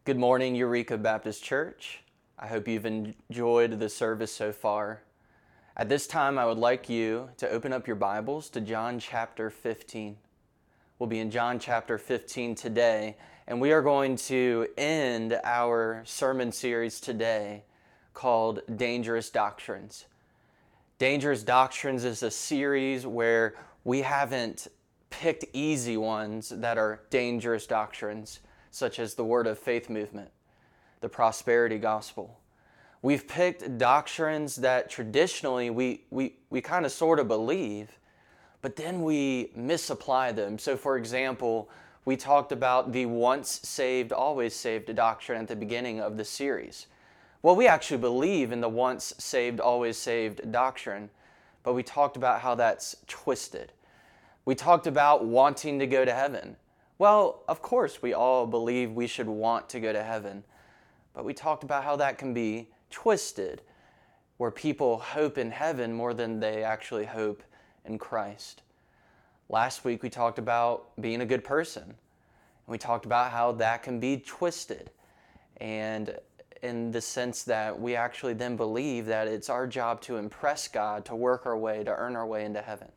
Good morning, Eureka Baptist Church. I hope you've enjoyed the service so far. At this time, I would like you to open up your Bibles to John chapter 15. We'll be in John chapter 15 today, and we are going to end our sermon series today called Dangerous Doctrines. Dangerous Doctrines is a series where we haven't picked easy ones that are dangerous doctrines, such as the Word of Faith movement, the prosperity gospel. We've picked doctrines that traditionally we kind of sort of believe, but then we misapply them. So for example, we talked about the once saved, always saved doctrine at the beginning of the series. Well, we actually believe in the once saved, always saved doctrine, but we talked about how that's twisted. We talked about wanting to go to heaven. Well, of course, we all believe we should want to go to heaven, but we talked about how that can be twisted, where people hope in heaven more than they actually hope in Christ. Last week, we talked about being a good person, and we talked about how that can be twisted, and in the sense that we actually then believe that it's our job to impress God, to work our way, to earn our way into heaven.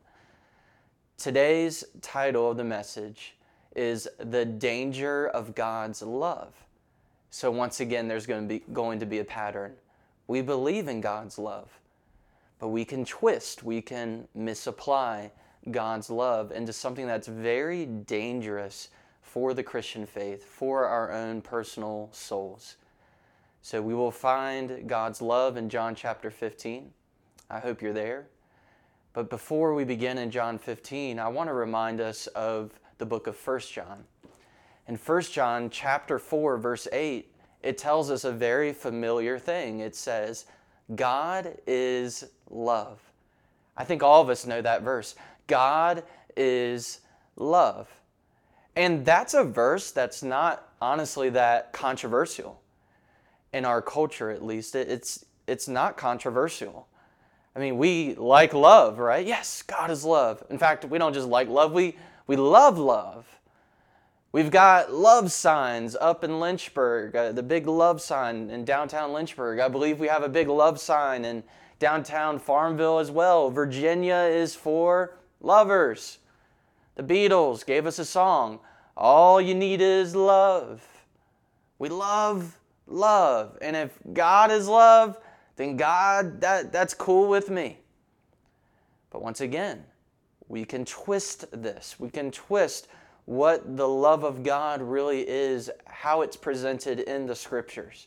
Today's title of the message is The Danger of God's Love. So once again, there's going to be a pattern. We believe in God's love, but we can twist, we can misapply God's love into something that's very dangerous for the Christian faith, for our own personal souls. So we will find God's love in John chapter 15. I hope you're there. But before we begin in John 15, I want to remind us of the book of 1 John. In 1 John chapter 4, verse 8, it tells us a very familiar thing. It says, God is love. I think all of us know that verse. God is love. And that's a verse that's not honestly that controversial. In our culture, at least, it's not controversial. I mean, we like love, right? Yes, God is love. In fact, we don't just like love, we love love. We've got love signs up in Lynchburg, the big love sign in downtown Lynchburg. I believe we have a big love sign in downtown Farmville as well. Virginia is for lovers. The Beatles gave us a song, All You Need Is Love. We love love. And if God is love, then God, that's cool with me. But once again, we can twist this. We can twist what the love of God really is, how it's presented in the Scriptures.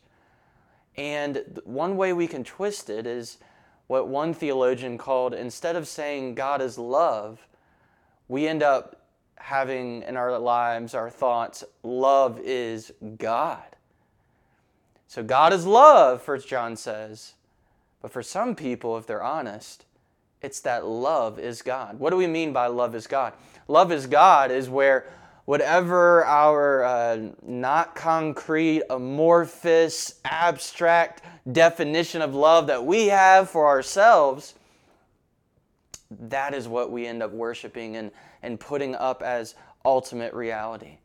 And one way we can twist it is what one theologian called, instead of saying God is love, we end up having in our lives, our thoughts, love is God. So God is love, 1 John says. But for some people, if they're honest, it's that love is God. What do we mean by love is God? Love is God is where whatever our not concrete, amorphous, abstract definition of love that we have for ourselves, that is what we end up worshiping and putting up as ultimate reality.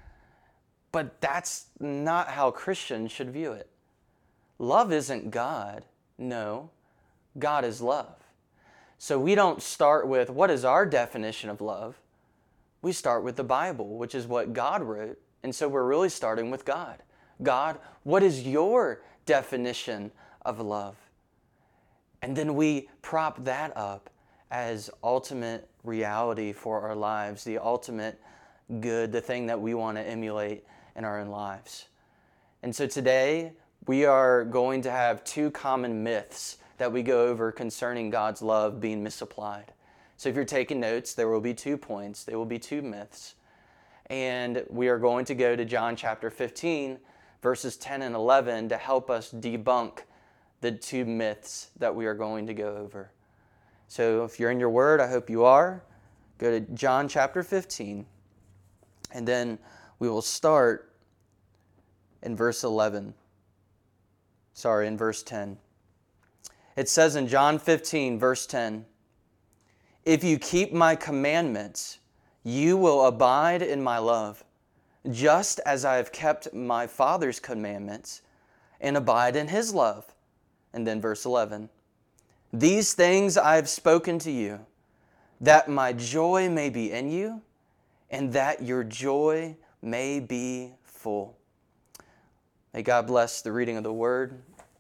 But that's not how Christians should view it. Love isn't God. No, God is love. So we don't start with what is our definition of love. We start with the Bible, which is what God wrote. And so we're really starting with God. God, what is your definition of love? And then we prop that up as ultimate reality for our lives, the ultimate good, the thing that we want to emulate in our own lives. And so today, we are going to have two common myths that we go over concerning God's love being misapplied. So if you're taking notes, there will be 2 points. There will be 2 myths. And we are going to go to John chapter 15, verses 10 and 11 to help us debunk the 2 myths that we are going to go over. So if you're in your word, I hope you are. Go to John chapter 15. And then we will start in verse 11. In verse 10. It says in John 15, verse 10, If you keep my commandments, you will abide in my love, just as I have kept my Father's commandments and abide in His love. And then verse 11, these things I have spoken to you, that my joy may be in you, and that your joy may be full. May God bless the reading of the Word.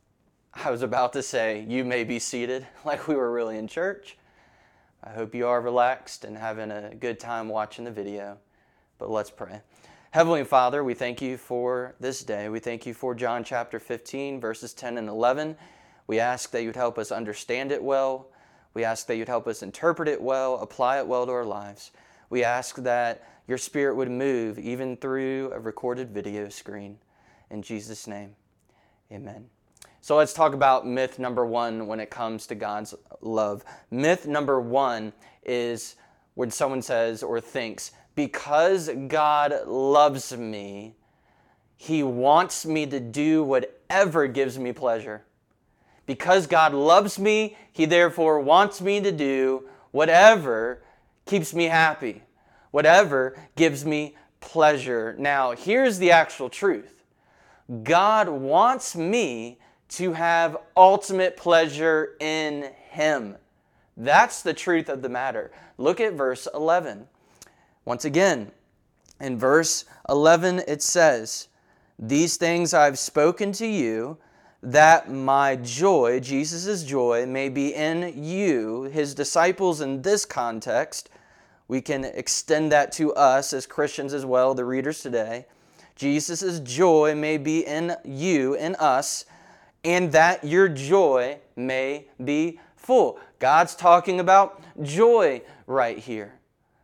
I was about to say, you may be seated, like we were really in church. I hope you are relaxed and having a good time watching the video. But let's pray. Heavenly Father, we thank you for this day. We thank you for John chapter 15, verses 10 and 11. We ask that you'd help us understand it well. We ask that you'd help us interpret it well, apply it well to our lives. We ask that your Spirit would move even through a recorded video screen. In Jesus' name, amen. So let's talk about myth number one when it comes to God's love. Myth number one is when someone says or thinks, because God loves me, He wants me to do whatever gives me pleasure. Because God loves me, He therefore wants me to do whatever keeps me happy, whatever gives me pleasure. Now, here's the actual truth. God wants me to have ultimate pleasure in Him. That's the truth of the matter. Look at verse 11. Once again, in verse 11 it says, these things I've spoken to you, that my joy, Jesus' joy, may be in you, His disciples in this context. We can extend that to us as Christians as well, the readers today. Jesus' joy may be in you, in us, and that your joy may be full. God's talking about joy right here.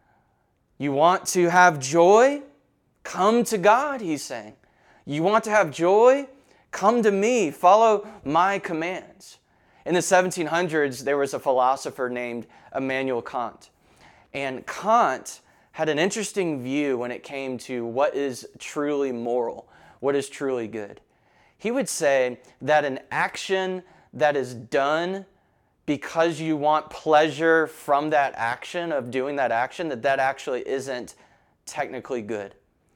You want to have joy? Come to God, He's saying. You want to have joy? Come to me, follow my commands. In the 1700s, there was a philosopher named Immanuel Kant. And Kant had an interesting view when it came to what is truly moral, what is truly good. He would say that an action that is done because you want pleasure from that action, of doing that action, that actually isn't technically good.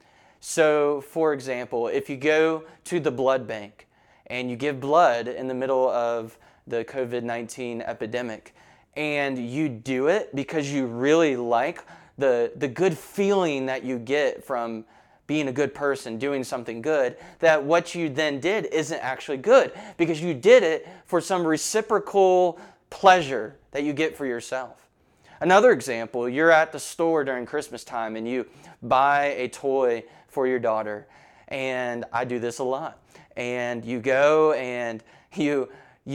So, for example, if you go to the blood bank and you give blood in the middle of the COVID-19 epidemic, and you do it because you really like the good feeling that you get from being a good person, doing something good, that what you then did isn't actually good because you did it for some reciprocal pleasure that you get for yourself. Another example, you're at the store during Christmas time and you buy a toy for your daughter, and I do this a lot. And you go and you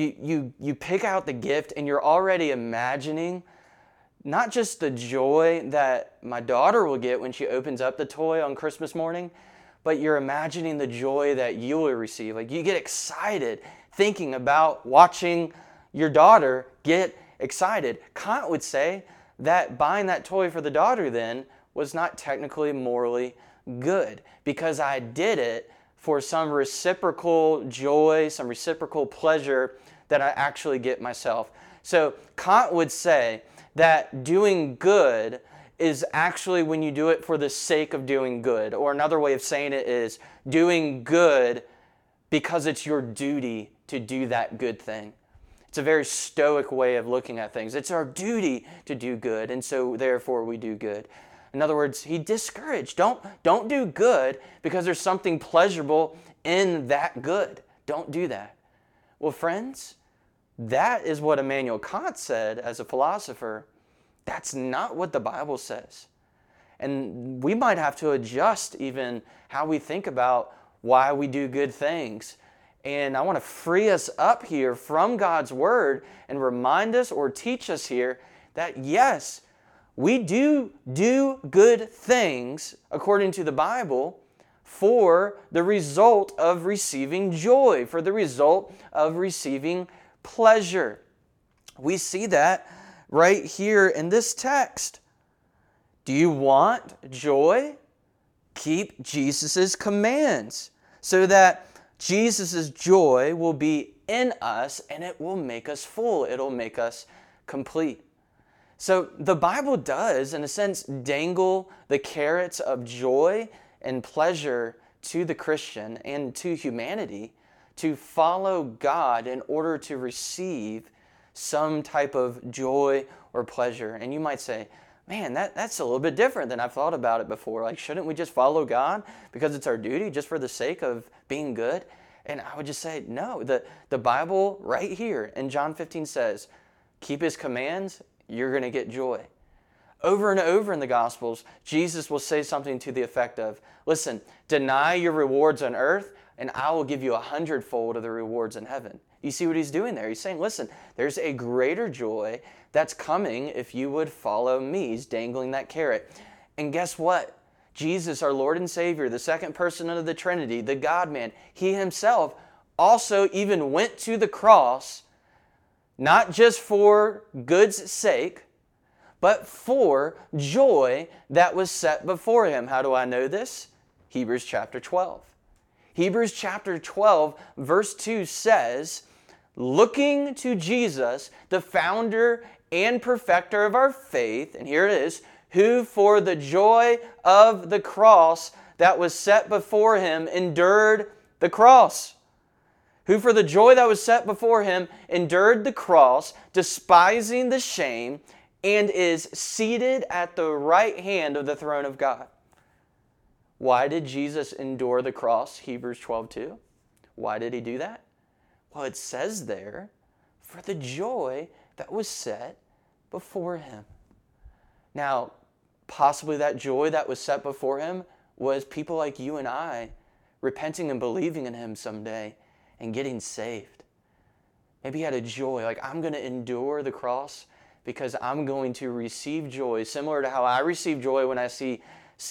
pick out the gift, and you're already imagining not just the joy that my daughter will get when she opens up the toy on Christmas morning, but you're imagining the joy that you will receive. Like, you get excited thinking about watching your daughter get excited. Kant would say that buying that toy for the daughter then was not technically morally good because I did it for some reciprocal joy, some reciprocal pleasure that I actually get myself. So Kant would say that doing good is actually when you do it for the sake of doing good. Or another way of saying it is doing good because it's your duty to do that good thing. It's a very stoic way of looking at things. It's our duty to do good, and so therefore we do good. In other words, he discouraged. Don't do good because there's something pleasurable in that good. Don't do that. Well, friends, that is what Immanuel Kant said as a philosopher. That's not what the Bible says. And we might have to adjust even how we think about why we do good things. And I want to free us up here from God's Word and remind us or teach us here that yes, we do good things according to the Bible for the result of receiving joy, for the result of receiving pleasure. We see that right here in this text. Do you want joy? Keep Jesus' commands so that Jesus' joy will be in us and it will make us full. It'll make us complete. So the Bible does, in a sense, dangle the carrots of joy and pleasure to the Christian and to humanity to follow God in order to receive some type of joy or pleasure. And you might say, man, that's a little bit different than I've thought about it before. Like, shouldn't we just follow God because it's our duty, just for the sake of being good? And I would just say, no. The Bible right here in John 15 says, keep His commands, you're going to get joy. Over and over in the Gospels, Jesus will say something to the effect of, listen, deny your rewards on earth, and I will give you 100-fold of the rewards in heaven. You see what He's doing there? He's saying, listen, there's a greater joy that's coming if you would follow me. He's dangling that carrot. And guess what? Jesus, our Lord and Savior, the second person of the Trinity, the God-man, He Himself also even went to the cross, not just for good's sake, but for joy that was set before Him. How do I know this? Hebrews chapter 12. Hebrews chapter 12, verse 2 says, looking to Jesus, the founder and perfecter of our faith, and here it is, who for the joy of the cross that was set before Him endured the cross. Who for the joy that was set before Him endured the cross, despising the shame, and is seated at the right hand of the throne of God. Why did Jesus endure the cross? Hebrews 12:2. Why did He do that? Well, it says there, for the joy that was set before Him. Now, possibly that joy that was set before Him was people like you and I repenting and believing in Him someday and getting saved. Maybe He had a joy, like, I'm going to endure the cross because I'm going to receive joy, similar to how I receive joy when I see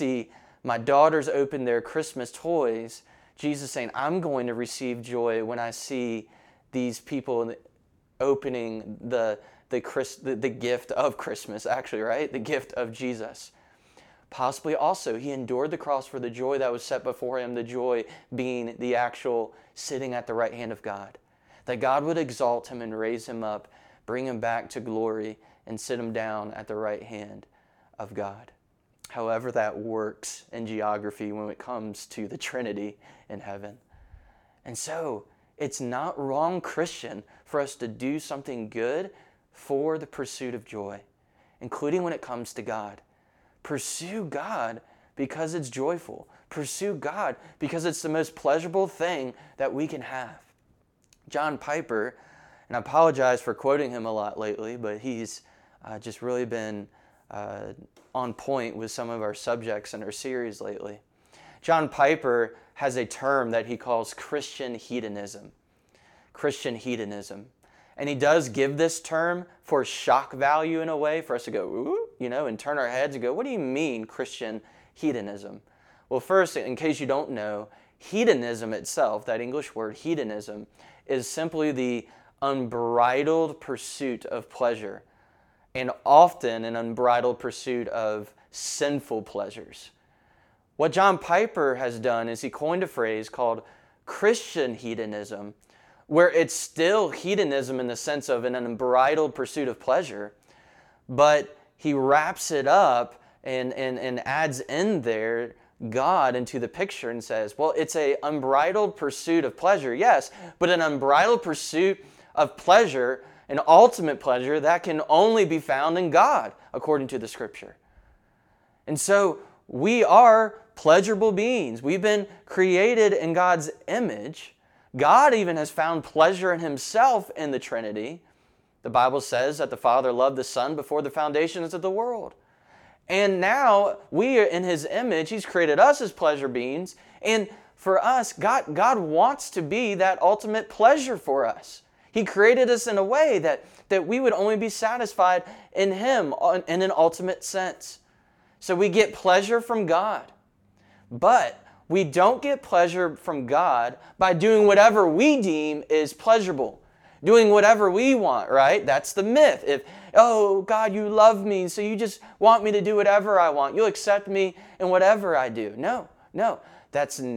my daughters open their Christmas toys. Jesus saying, I'm going to receive joy when I see these people opening the gift of Christmas, actually, right? The gift of Jesus. Possibly also, He endured the cross for the joy that was set before Him, the joy being the actual sitting at the right hand of God. That God would exalt Him and raise Him up, bring Him back to glory, and sit Him down at the right hand of God. However that works in geography when it comes to the Trinity in heaven. And so, it's not wrong, Christian, for us to do something good for the pursuit of joy, including when it comes to God. Pursue God because it's joyful. Pursue God because it's the most pleasurable thing that we can have. John Piper, and I apologize for quoting him a lot lately, but he's just really been on point with some of our subjects in our series lately. John Piper has a term that he calls Christian hedonism. Christian hedonism. And he does give this term for shock value in a way, for us to go, ooh, and turn our heads and go, what do you mean Christian hedonism? Well, first, in case you don't know, hedonism itself, that English word hedonism, is simply the unbridled pursuit of pleasure, and often an unbridled pursuit of sinful pleasures. What John Piper has done is he coined a phrase called Christian hedonism, where it's still hedonism in the sense of an unbridled pursuit of pleasure, but he wraps it up and adds in there God into the picture and says, well, it's an unbridled pursuit of pleasure, yes, but an unbridled pursuit of pleasure, an ultimate pleasure that can only be found in God, according to the Scripture. And so we are pleasurable beings. We've been created in God's image. God even has found pleasure in Himself in the Trinity. The Bible says that the Father loved the Son before the foundations of the world. And now we are in His image. He's created us as pleasure beings. And for us, God wants to be that ultimate pleasure for us. He created us in a way that we would only be satisfied in Him in an ultimate sense. So we get pleasure from God. But we don't get pleasure from God by doing whatever we deem is pleasurable. Doing whatever we want, right? That's the myth. If, oh, God, you love me, so you just want me to do whatever I want. You'll accept me in whatever I do. No. That is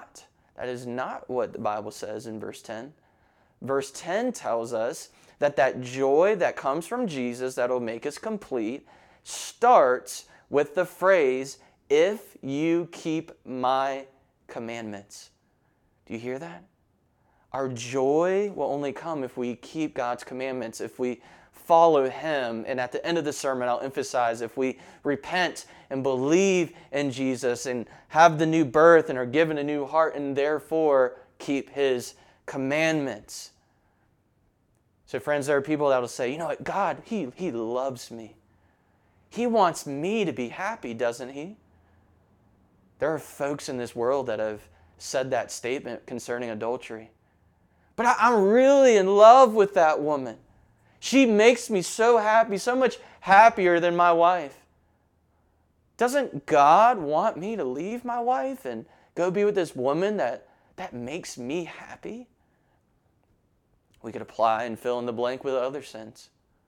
not what the Bible says in verse 10. Verse 10 tells us that joy that comes from Jesus that will make us complete starts with the phrase, if you keep my commandments. Do you hear that? Our joy will only come if we keep God's commandments, if we follow Him. And at the end of the sermon, I'll emphasize if we repent and believe in Jesus and have the new birth and are given a new heart and therefore keep His commandments. So friends, there are people that will say, you know what, God, He loves me. He wants me to be happy, doesn't He? There are folks in this world that have said that statement concerning adultery. But I'm really in love with that woman. She makes me so happy, so much happier than my wife. Doesn't God want me to leave my wife and go be with this woman that makes me happy? We could apply and fill in the blank with other sins.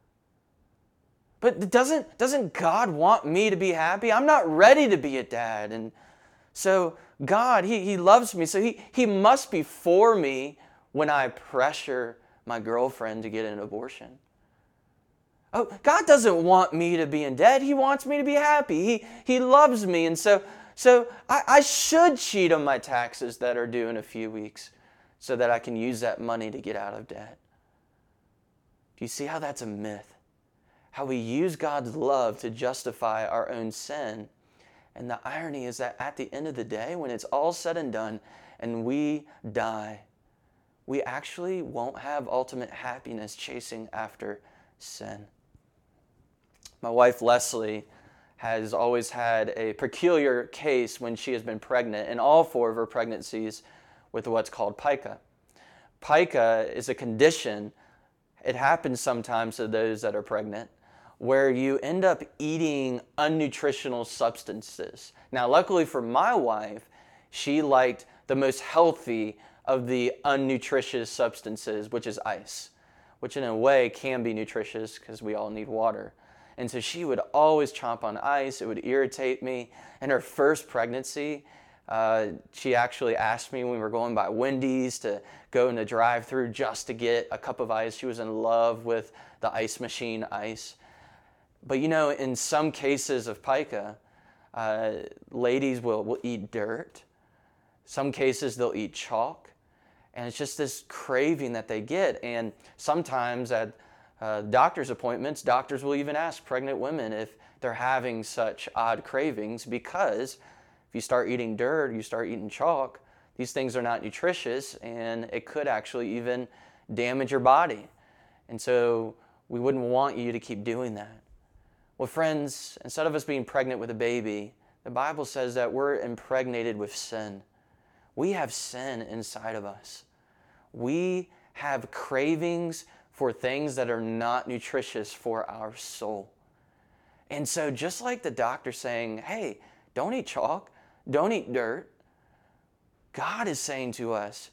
But doesn't God want me to be happy? I'm not ready to be a dad. And so God, He loves me. So He must be for me when I pressure my girlfriend to get an abortion. Oh, God doesn't want me to be in debt. He wants me to be happy. He loves me. And so I should cheat on my taxes that are due in a few weeks so that I can use that money to get out of debt. Do you see how that's a myth? How we use God's love to justify our own sin. And the irony is that at the end of the day, when it's all said and done and we die, we actually won't have ultimate happiness chasing after sin. My wife, Leslie, has always had a peculiar case when she has been pregnant, in all 4 of her pregnancies, with what's called pica. Pica is a condition, it happens sometimes to those that are pregnant, where you end up eating unnutritional substances. Now, luckily for my wife, she liked the most healthy of the unnutritious substances, which is ice, which in a way can be nutritious because we all need water. And so she would always chomp on ice. It would irritate me. In her first pregnancy, she actually asked me when we were going by Wendy's to go in the drive-thru just to get a cup of ice. She was in love with the ice machine ice. But you know, in some cases of pica, ladies will eat dirt. Some cases they'll eat chalk. And it's just this craving that they get. And sometimes at doctor's appointments, doctors will even ask pregnant women if they're having such odd cravings, because if you start eating dirt, you start eating chalk, these things are not nutritious and it could actually even damage your body. And so we wouldn't want you to keep doing that. Well, friends, instead of us being pregnant with a baby, the Bible says that we're impregnated with sin. We have sin inside of us. We have cravings for things that are not nutritious for our soul. And so just like the doctor saying, hey, don't eat chalk, don't eat dirt, God is saying to us,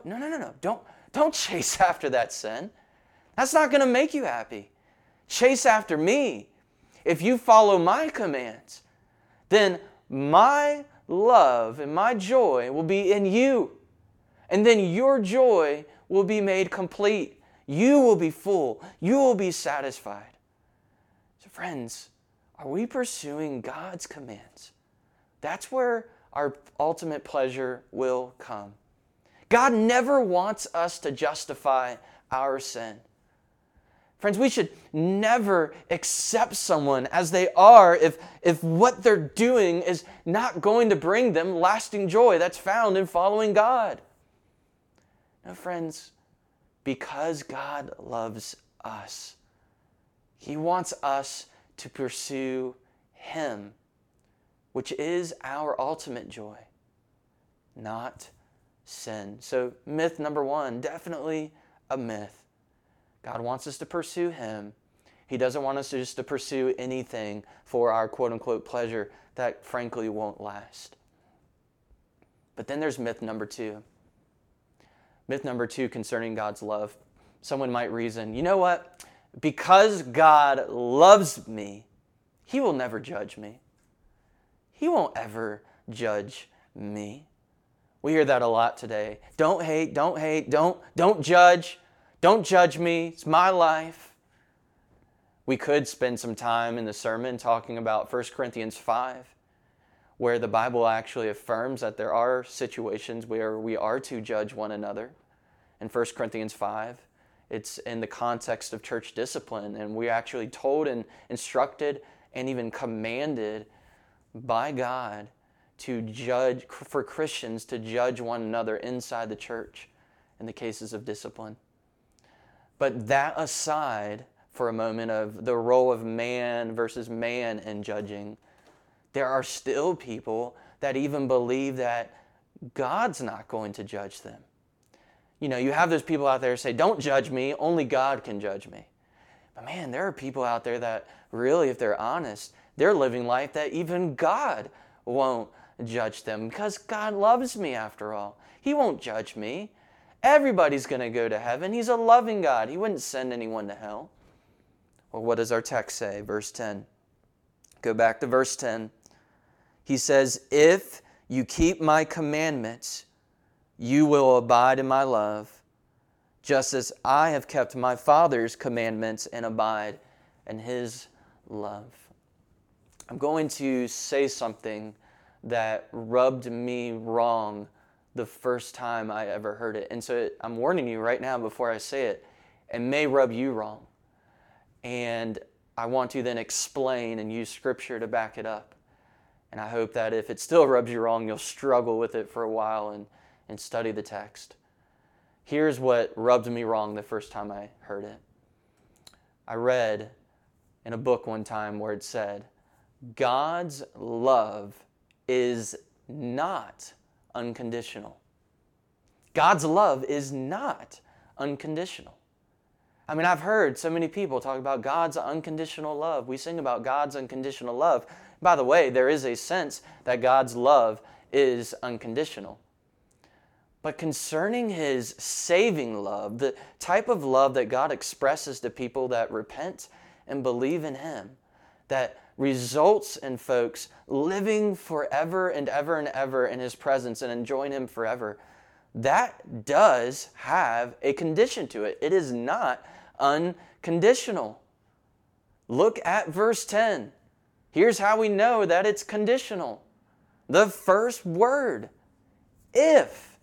don't chase after that sin. That's not going to make you happy. Chase after me. If you follow my commands, then my love and my joy will be in you. And then your joy will be made complete. You will be full. You will be satisfied. So friends, are we pursuing God's commands? That's where our ultimate pleasure will come. God never wants us to justify our sin. Friends, we should never accept someone as they are if what they're doing is not going to bring them lasting joy that's found in following God. No, friends, because God loves us, He wants us to pursue Him, which is our ultimate joy, not sin. So myth number 1, definitely a myth. God wants us to pursue Him. He doesn't want us just to pursue anything for our quote-unquote pleasure that frankly won't last. But then there's myth number 2. Myth number 2 concerning God's love. Someone might reason, you know what? Because God loves me, He will never judge me. He won't ever judge me. We hear that a lot today. Don't hate, don't judge. Don't judge me. It's my life. We could spend some time in the sermon talking about 1 Corinthians 5, where the Bible actually affirms that there are situations where we are to judge one another. In 1 Corinthians 5, it's in the context of church discipline, and we're actually told and instructed and even commanded by God to judge, for Christians to judge one another inside the church in the cases of discipline. But that aside for a moment of the role of man versus man in judging, there are still people that even believe that God's not going to judge them. You know, you have those people out there who say, don't judge me, only God can judge me. But man, there are people out there that really, if they're honest, they're living life that even God won't judge them because God loves me after all. He won't judge me. Everybody's going to go to heaven. He's a loving God. He wouldn't send anyone to hell. Well, what does our text say? Verse 10. Go back to verse 10. He says, if you keep my commandments, you will abide in my love, just as I have kept my Father's commandments and abide in His love. I'm going to say something that rubbed me wrong the first time I ever heard it. And so I'm warning you right now before I say it, it may rub you wrong. And I want to then explain and use Scripture to back it up. And I hope that if it still rubs you wrong, you'll struggle with it for a while and study the text. Here's what rubbed me wrong the first time I heard it. I read in a book one time where it said, God's love is not unconditional. God's love is not unconditional. I mean, I've heard so many people talk about God's unconditional love. We sing about God's unconditional love. By the way, there is a sense that God's love is unconditional. But concerning His saving love, the type of love that God expresses to people that repent and believe in Him, that results in folks living forever and ever and ever in His presence and enjoying Him forever, that does have a condition to it. It is not unconditional. Look at verse 10. Here's how we know that it's conditional. The first word, if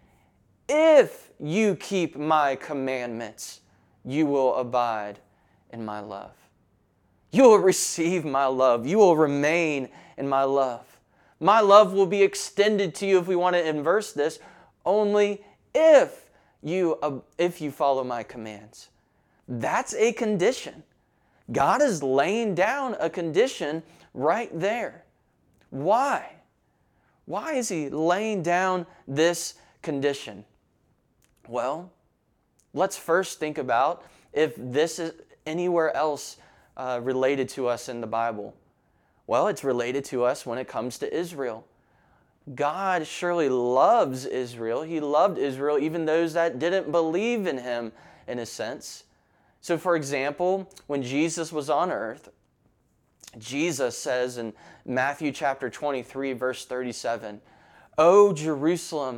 you keep my commandments, you will abide in my love. You will receive my love. You will remain in my love. My love will be extended to you, if we want to inverse this, only if you follow my commands. That's a condition. God is laying down a condition right there. Why? Why is He laying down this condition? Well, let's first think about if this is anywhere else related to us in the Bible. Well, it's related to us when it comes to Israel. God surely loves Israel. He loved Israel, even those that didn't believe in Him in a sense. So for example, when Jesus was on earth, Jesus says in Matthew chapter 23, verse 37, O Jerusalem,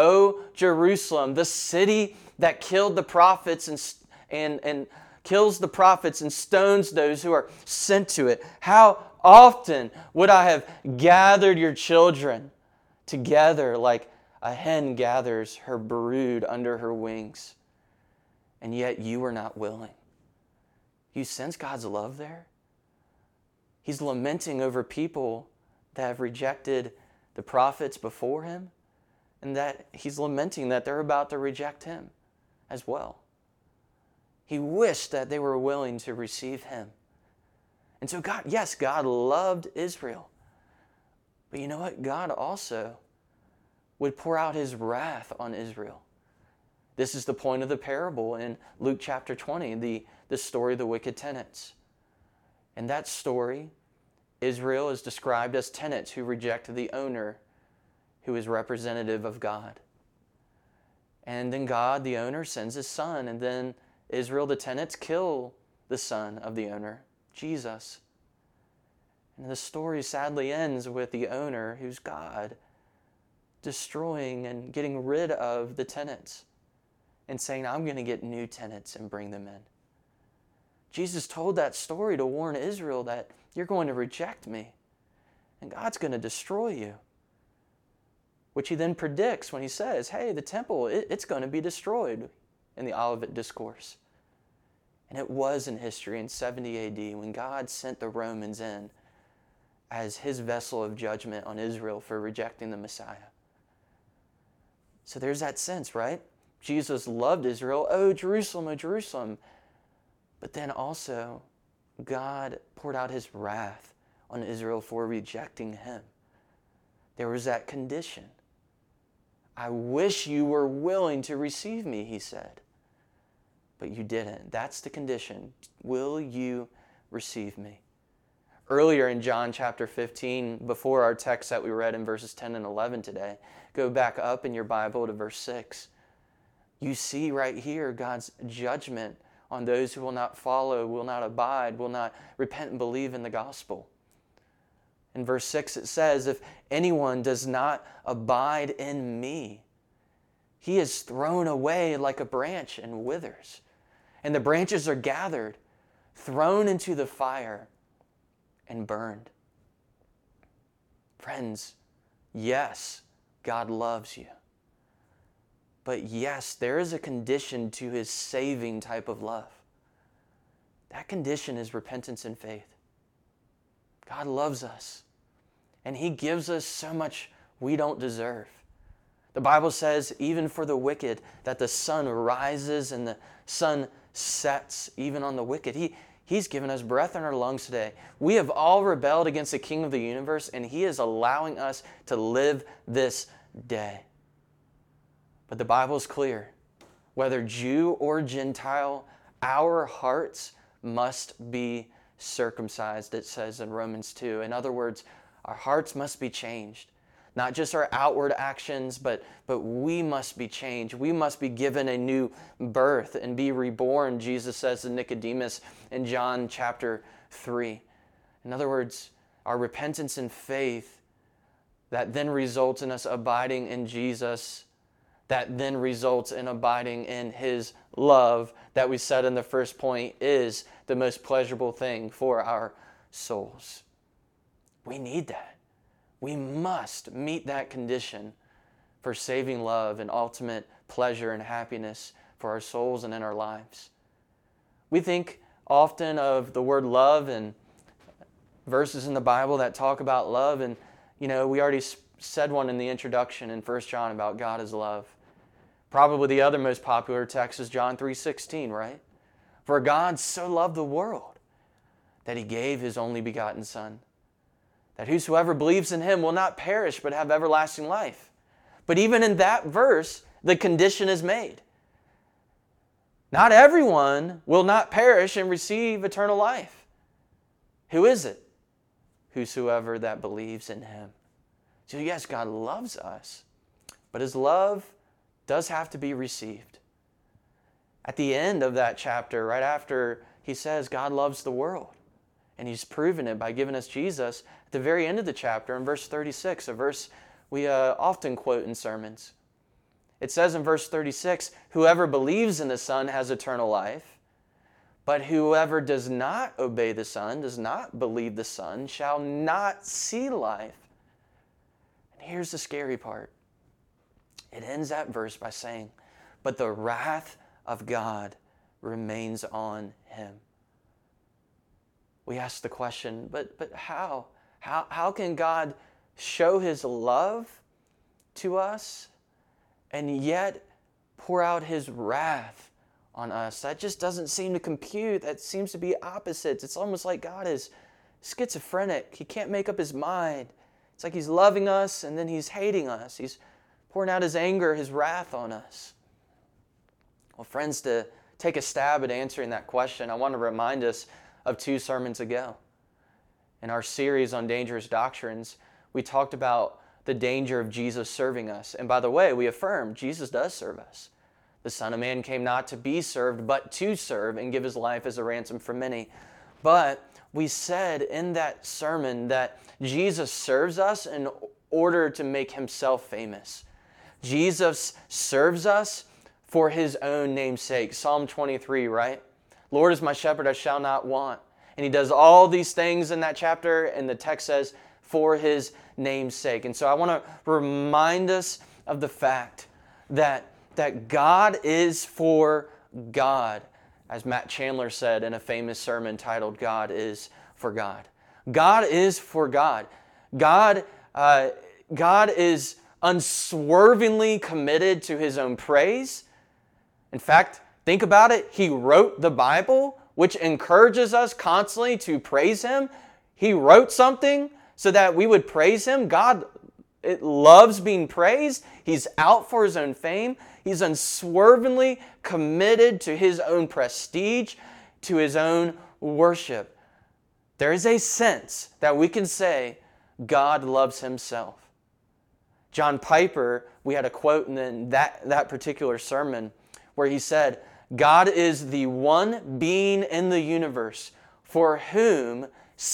the city that killed the prophets and kills the prophets and stones those who are sent to it. How often would I have gathered your children together like a hen gathers her brood under her wings, and yet you were not willing. You sense God's love there? He's lamenting over people that have rejected the prophets before Him, and that He's lamenting that they're about to reject Him as well. He wished that they were willing to receive Him. And so God loved Israel. But you know what? God also would pour out His wrath on Israel. This is the point of the parable in Luke chapter 20, the story of the wicked tenants. In that story, Israel is described as tenants who reject the owner, who is representative of God. And then God, the owner, sends His Son, and then Israel, the tenants, kill the son of the owner, Jesus. And the story sadly ends with the owner, who's God, destroying and getting rid of the tenants and saying, I'm going to get new tenants and bring them in. Jesus told that story to warn Israel that you're going to reject me. and God's going to destroy you. Which he then predicts when he says, hey, the temple, it's going to be destroyed in the Olivet Discourse. And it was in history in 70 AD when God sent the Romans in as his vessel of judgment on Israel for rejecting the Messiah. So there's that sense, right? Jesus loved Israel. Oh, Jerusalem. But then also, God poured out his wrath on Israel for rejecting him. There was that condition. I wish you were willing to receive me, he said. But you didn't. That's the condition. Will you receive me? Earlier in John chapter 15, before our text that we read in verses 10 and 11 today, go back up in your Bible to verse 6. You see right here God's judgment on those who will not follow, will not abide, will not repent and believe in the gospel. In verse 6 it says, if anyone does not abide in me, he is thrown away like a branch and withers. And the branches are gathered, thrown into the fire, and burned. Friends, yes, God loves you. But yes, there is a condition to his saving type of love. That condition is repentance and faith. God loves us, and he gives us so much we don't deserve. The Bible says, even for the wicked, that the sun rises and the sun sets even on the wicked. He's given us breath in our lungs today. We have all rebelled against the King of the universe, and he is allowing us to live this day. But the Bible is clear. Whether Jew or Gentile, our hearts must be circumcised, it says in Romans 2. In other words, our hearts must be changed. Not just our outward actions, but we must be changed. We must be given a new birth and be reborn, Jesus says to Nicodemus in John chapter 3. In other words, our repentance and faith that then results in us abiding in Jesus, that then results in abiding in his love that we said in the first point is the most pleasurable thing for our souls. We need that. We must meet that condition for saving love and ultimate pleasure and happiness for our souls and in our lives. We think often of the word love and verses in the Bible that talk about love, and we already said one in the introduction in 1 John about God is love. Probably the other most popular text is John 3:16, right? For God so loved the world that he gave his only begotten Son, that whosoever believes in him will not perish but have everlasting life. But even in that verse, the condition is made. Not everyone will not perish and receive eternal life. Who is it? Whosoever that believes in him. So yes, God loves us, but his love does have to be received. At the end of that chapter, right after he says God loves the world, and he's proven it by giving us Jesus, at the very end of the chapter, in verse 36, a verse we often quote in sermons. It says in verse 36, whoever believes in the Son has eternal life, but whoever does not obey the Son, does not believe the Son, shall not see life. And here's the scary part. It ends that verse by saying, but the wrath of God remains on him. We ask the question, but how? How can God show his love to us and yet pour out his wrath on us? That just doesn't seem to compute. That seems to be opposites. It's almost like God is schizophrenic. He can't make up his mind. It's like he's loving us and then he's hating us. He's pouring out his anger, his wrath on us. Well, friends, to take a stab at answering that question, I want to remind us of 2 sermons ago. In our series on dangerous doctrines, we talked about the danger of Jesus serving us. And by the way, we affirmed Jesus does serve us. The Son of Man came not to be served, but to serve and give his life as a ransom for many. But we said in that sermon that Jesus serves us in order to make himself famous. Jesus serves us for his own name's sake. Psalm 23, right? Lord is my shepherd, I shall not want. And he does all these things in that chapter, and the text says, for his name's sake. And so I want to remind us of the fact that God is for God, as Matt Chandler said in a famous sermon titled, God is for God. God is for God. God is unswervingly committed to his own praise. In fact, think about it. He wrote the Bible, which encourages us constantly to praise him. He wrote something so that we would praise him. God loves being praised. He's out for his own fame. He's unswervingly committed to his own prestige, to his own worship. There is a sense that we can say God loves himself. John Piper, we had a quote in that particular sermon where he said, God is the one being in the universe for whom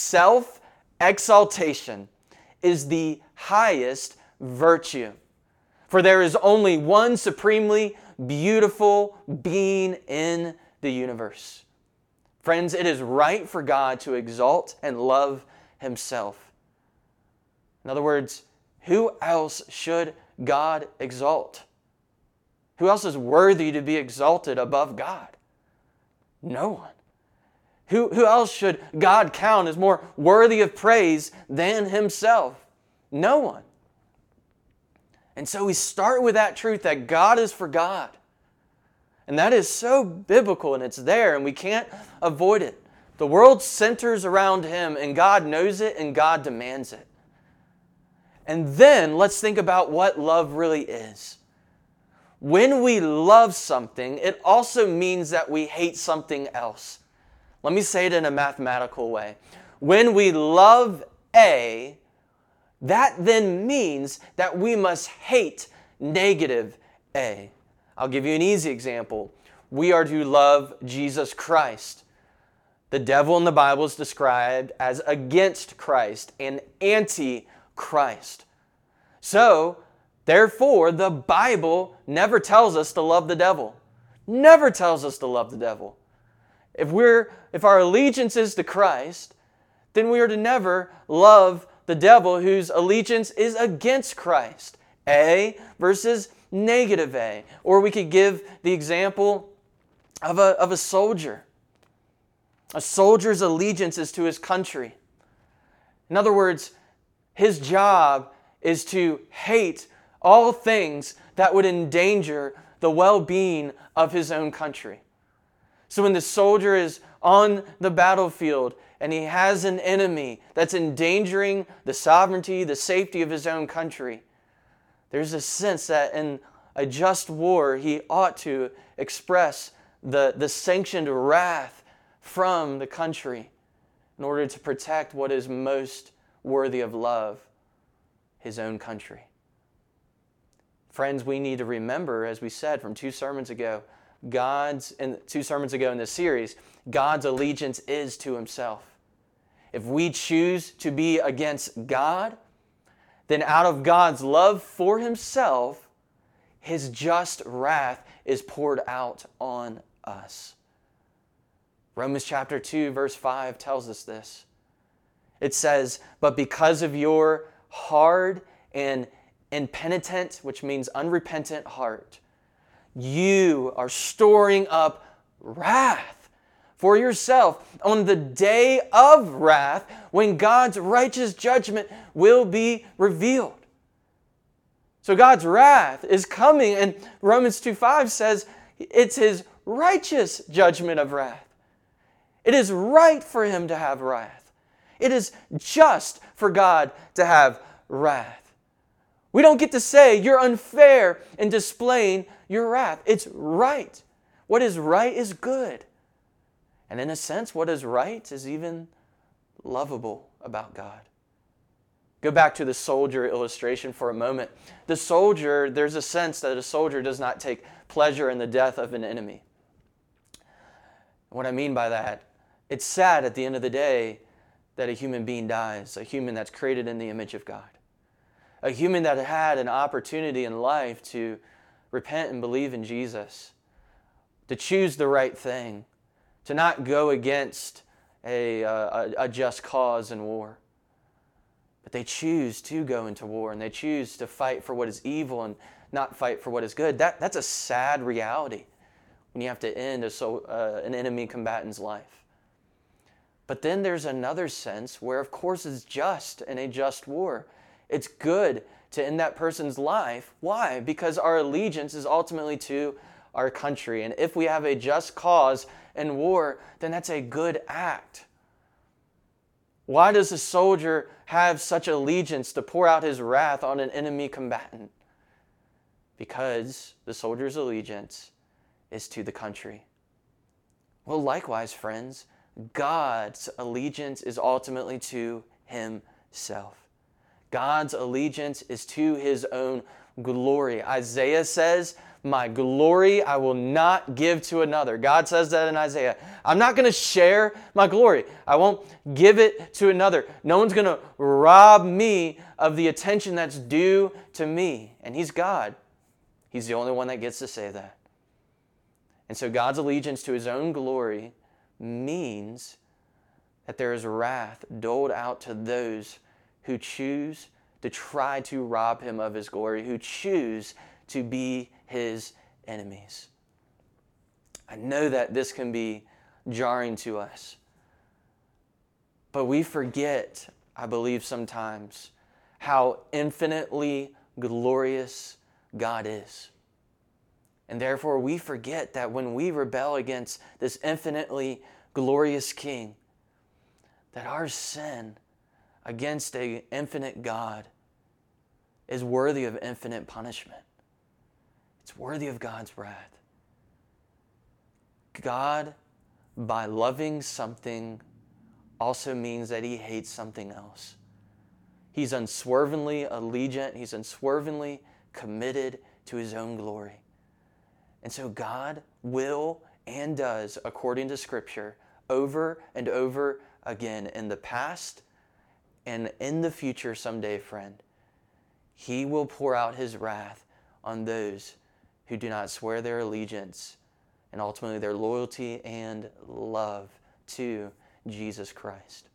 self-exaltation is the highest virtue. For there is only one supremely beautiful being in the universe. Friends, it is right for God to exalt and love himself. In other words, who else should God exalt? Who else is worthy to be exalted above God? No one. Who else should God count as more worthy of praise than himself? No one. And so we start with that truth that God is for God. And that is so biblical, and it's there, and we can't avoid it. The world centers around him, and God knows it, and God demands it. And then let's think about what love really is. When we love something, it also means that we hate something else. Let me say it in a mathematical way. When we love A, that then means that we must hate negative A. I'll give you an easy example. We are to love Jesus Christ. The devil in the Bible is described as against Christ and anti-Christ. So, therefore, the Bible never tells us to love the devil. Never tells us to love the devil. If our allegiance is to Christ, then we are to never love the devil whose allegiance is against Christ. A versus negative A. Or we could give the example of a soldier. A soldier's allegiance is to his country. In other words, his job is to hate all things that would endanger the well-being of his own country. So when the soldier is on the battlefield and he has an enemy that's endangering the sovereignty, the safety of his own country, there's a sense that in a just war he ought to express the sanctioned wrath from the country in order to protect what is most worthy of love, his own country. Friends, we need to remember, as we said from two sermons ago in this series, God's allegiance is to himself. If we choose to be against God, then out of God's love for himself, his just wrath is poured out on us. Romans chapter 2, verse 5 tells us this. It says, "But because of your hard and impenitent," which means unrepentant heart, "you are storing up wrath for yourself on the day of wrath when God's righteous judgment will be revealed." So God's wrath is coming, and Romans 2:5 says it's his righteous judgment of wrath. It is right for him to have wrath. It is just for God to have wrath. We don't get to say you're unfair in displaying your wrath. It's right. What is right is good. And in a sense, what is right is even lovable about God. Go back to the soldier illustration for a moment. The soldier, there's a sense that a soldier does not take pleasure in the death of an enemy. What I mean by that, it's sad at the end of the day that a human being dies, a human that's created in the image of God. A human that had an opportunity in life to repent and believe in Jesus, to choose the right thing, to not go against a just cause in war. But they choose to go into war, and they choose to fight for what is evil and not fight for what is good. That's a sad reality when you have to end an enemy combatant's life. But then there's another sense where, of course, it's just in a just war. It's good to end that person's life. Why? Because our allegiance is ultimately to our country. And if we have a just cause in war, then that's a good act. Why does a soldier have such allegiance to pour out his wrath on an enemy combatant? Because the soldier's allegiance is to the country. Well, likewise, friends, God's allegiance is ultimately to himself. God's allegiance is to his own glory. Isaiah says, "My glory I will not give to another." God says that in Isaiah. I'm not going to share my glory. I won't give it to another. No one's going to rob me of the attention that's due to me. And he's God. He's the only one that gets to say that. And so God's allegiance to his own glory means that there is wrath doled out to those who choose to try to rob him of his glory, who choose to be his enemies. I know that this can be jarring to us, but we forget, I believe sometimes, how infinitely glorious God is. And therefore we forget that when we rebel against this infinitely glorious King, that our sin against an infinite God is worthy of infinite punishment. It's worthy of God's wrath. God, by loving something, also means that he hates something else. He's unswervingly allegiant. He's unswervingly committed to his own glory. And so God will and does, according to Scripture, over and over again in the past and in the future someday, friend, he will pour out his wrath on those who do not swear their allegiance and ultimately their loyalty and love to Jesus Christ.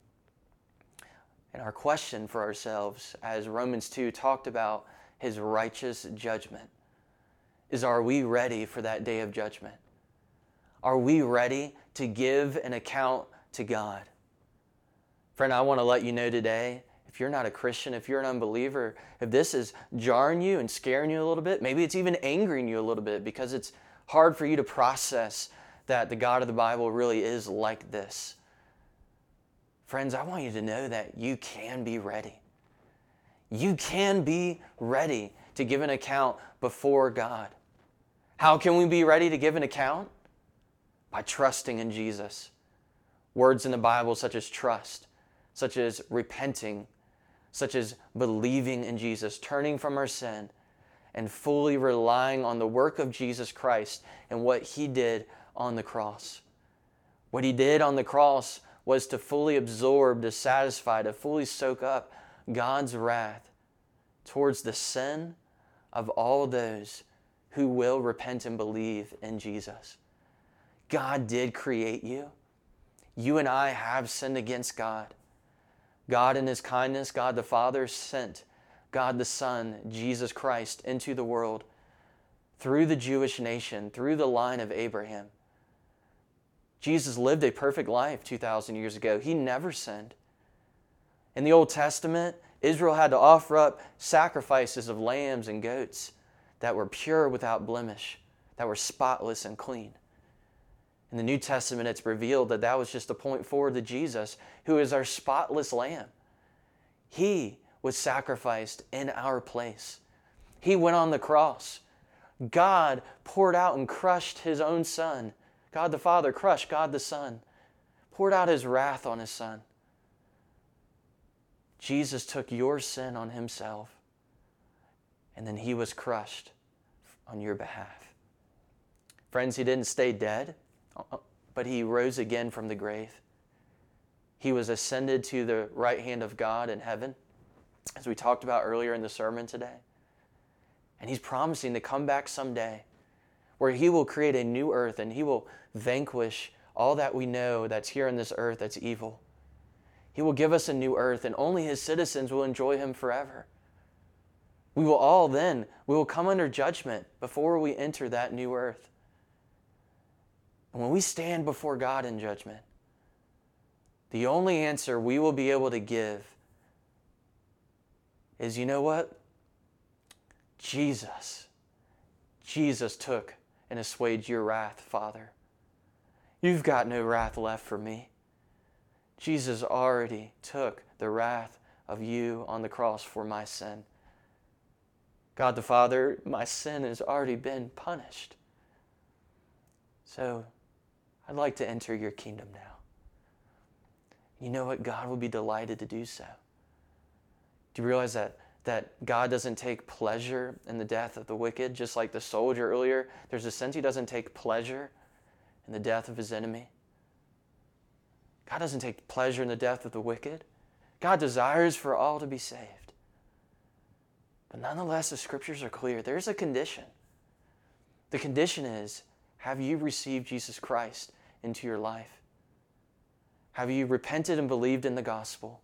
And our question for ourselves, as Romans 2 talked about his righteous judgment, is, are we ready for that day of judgment? Are we ready to give an account to God? Friend, I want to let you know today, if you're not a Christian, if you're an unbeliever, if this is jarring you and scaring you a little bit, maybe it's even angering you a little bit because it's hard for you to process that the God of the Bible really is like this. Friends, I want you to know that you can be ready. You can be ready to give an account before God. How can we be ready to give an account? By trusting in Jesus. Words in the Bible such as trust, such as repenting, such as believing in Jesus, turning from our sin, and fully relying on the work of Jesus Christ and what he did on the cross. What he did on the cross was to fully absorb, to satisfy, to fully soak up God's wrath towards the sin of all those who will repent and believe in Jesus. God did create you. You and I have sinned against God. God in his kindness, God the Father sent God the Son, Jesus Christ, into the world through the Jewish nation, through the line of Abraham. Jesus lived a perfect life 2,000 years ago. He never sinned. In the Old Testament, Israel had to offer up sacrifices of lambs and goats that were pure without blemish, that were spotless and clean. In the New Testament, it's revealed that that was just a point forward to Jesus, who is our spotless lamb. He was sacrificed in our place. He went on the cross. God poured out and crushed his own Son. God the Father crushed God the Son, poured out his wrath on his Son. Jesus took your sin on himself, and then he was crushed on your behalf. Friends, he didn't stay dead, but he rose again from the grave. He was ascended to the right hand of God in heaven, as we talked about earlier in the sermon today. And he's promising to come back someday where he will create a new earth and he will vanquish all that we know that's here on this earth that's evil. He will give us a new earth, and only His citizens will enjoy Him forever. We will come under judgment before we enter that new earth. And when we stand before God in judgment, the only answer we will be able to give is, you know what? Jesus took and assuaged your wrath, Father. You've got no wrath left for me. Jesus already took the wrath of you on the cross for my sin. God the Father, my sin has already been punished. So, I'd like to enter your kingdom now. You know what? God will be delighted to do so. Do you realize that God doesn't take pleasure in the death of the wicked? Just like the soldier earlier, there's a sense He doesn't take pleasure in the death of His enemy. God doesn't take pleasure in the death of the wicked. God desires for all to be saved. But nonetheless, the Scriptures are clear. There's a condition. The condition is, have you received Jesus Christ into your life? Have you repented and believed in the gospel?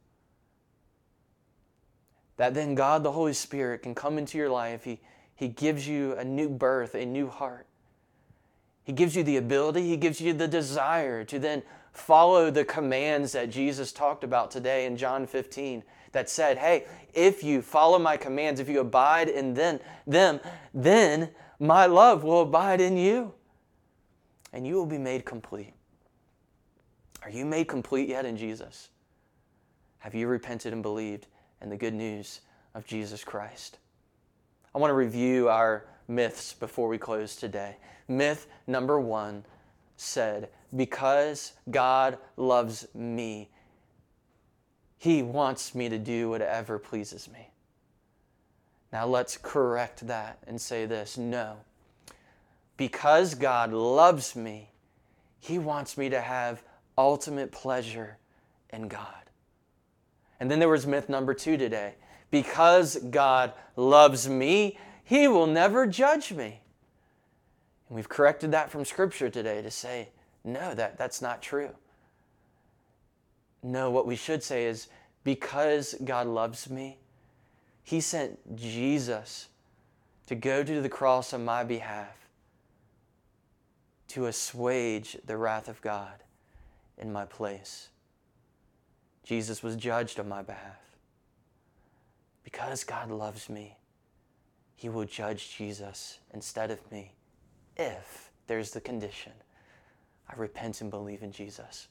That then God, the Holy Spirit, can come into your life. He gives you a new birth, a new heart. He gives you the ability, He gives you the desire to then follow the commands that Jesus talked about today in John 15 that said, hey, if you follow my commands, if you abide in them, then my love will abide in you, and you will be made complete. Are you made complete yet in Jesus? Have you repented and believed in the good news of Jesus Christ? I want to review our myths before we close today. Myth number 1 said, because God loves me, He wants me to do whatever pleases me. Now let's correct that and say this. No. Because God loves me, He wants me to have ultimate pleasure in God. And then there was myth number 2 today. Because God loves me, He will never judge me. And we've corrected that from Scripture today to say, no, that's not true. No, what we should say is, because God loves me, He sent Jesus to go to the cross on my behalf to assuage the wrath of God in my place. Jesus was judged on my behalf. Because God loves me, He will judge Jesus instead of me if there's the condition I repent and believe in Jesus.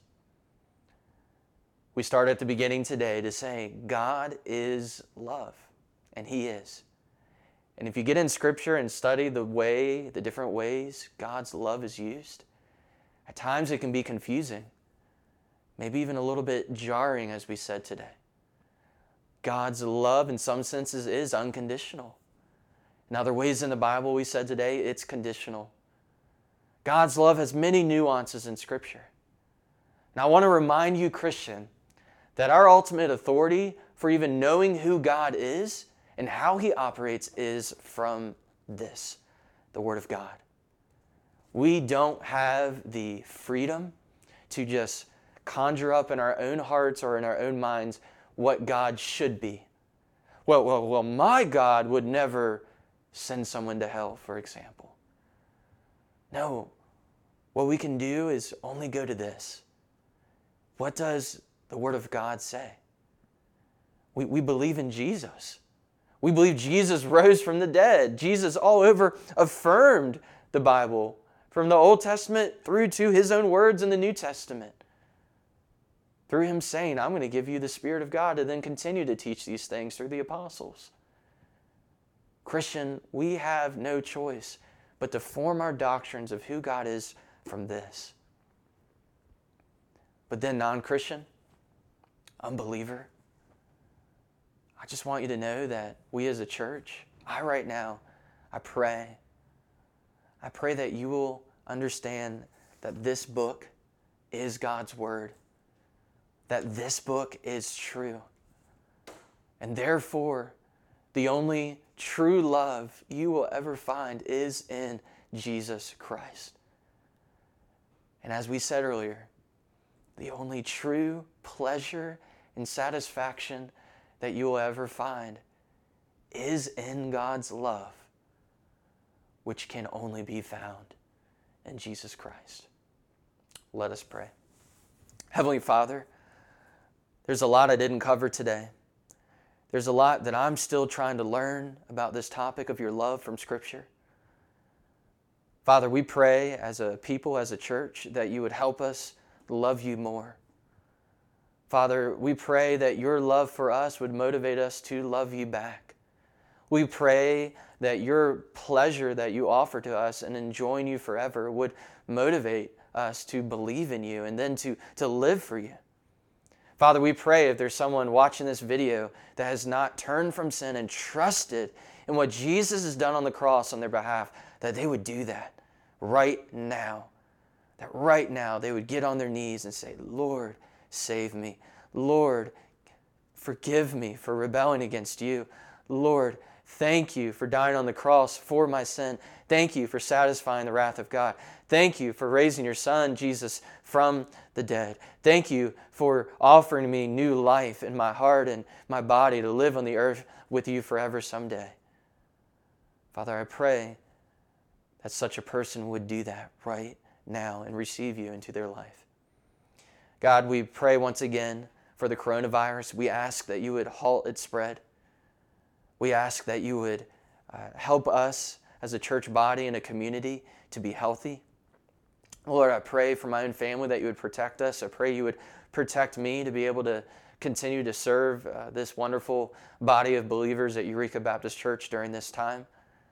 We start at the beginning today to say God is love, and He is. And if you get in Scripture and study the different ways God's love is used, at times it can be confusing, maybe even a little bit jarring, as we said today. God's love, in some senses, is unconditional. In other ways in the Bible, we said today, it's conditional. God's love has many nuances in Scripture. Now, I want to remind you, Christian, that our ultimate authority for even knowing who God is and how He operates is from this, the Word of God. We don't have the freedom to just conjure up in our own hearts or in our own minds what God should be. Well, my God would never send someone to hell, for example. No, what we can do is only go to this. What does the Word of God say? We believe in Jesus. We believe Jesus rose from the dead. Jesus all over affirmed the Bible from the Old Testament through to His own words in the New Testament. Through Him saying, I'm going to give you the Spirit of God to then continue to teach these things through the apostles. Christian, we have no choice but to form our doctrines of who God is from this. But then non-Christian, unbeliever, I just want you to know that we as a church, I pray that you will understand that this book is God's Word, that this book is true. And therefore, the only true love you will ever find is in Jesus Christ. And as we said earlier, the only true pleasure and satisfaction that you will ever find is in God's love, which can only be found in Jesus Christ. Let us pray. Heavenly Father, there's a lot I didn't cover today. There's a lot that I'm still trying to learn about this topic of your love from Scripture. Father, we pray as a people, as a church, that you would help us love you more. Father, we pray that your love for us would motivate us to love you back. We pray that your pleasure that you offer to us and enjoying you forever would motivate us to believe in you and then to live for you. Father, we pray if there's someone watching this video that has not turned from sin and trusted in what Jesus has done on the cross on their behalf, that they would do that right now. That right now they would get on their knees and say, Lord, save me. Lord, forgive me for rebelling against you. Lord, thank you for dying on the cross for my sin. Thank you for satisfying the wrath of God. Thank you for raising your Son, Jesus, from the dead. Thank you for offering me new life in my heart and my body to live on the earth with you forever someday. Father, I pray that such a person would do that right now and receive you into their life. God, we pray once again for the coronavirus. We ask that you would halt its spread. We ask that you would help us as a church body and a community to be healthy. Lord, I pray for my own family that you would protect us. I pray you would protect me to be able to continue to serve this wonderful body of believers at Eureka Baptist Church during this time.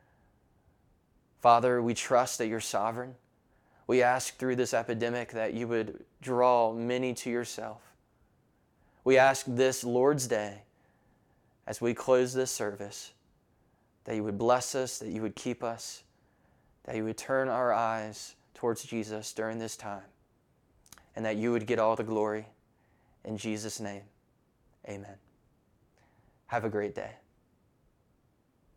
Father, we trust that you're sovereign. We ask through this epidemic that you would draw many to yourself. We ask this Lord's Day, as we close this service, that you would bless us, that you would keep us, that you would turn our eyes towards Jesus during this time, and that you would get all the glory. In Jesus' name, amen. Have a great day.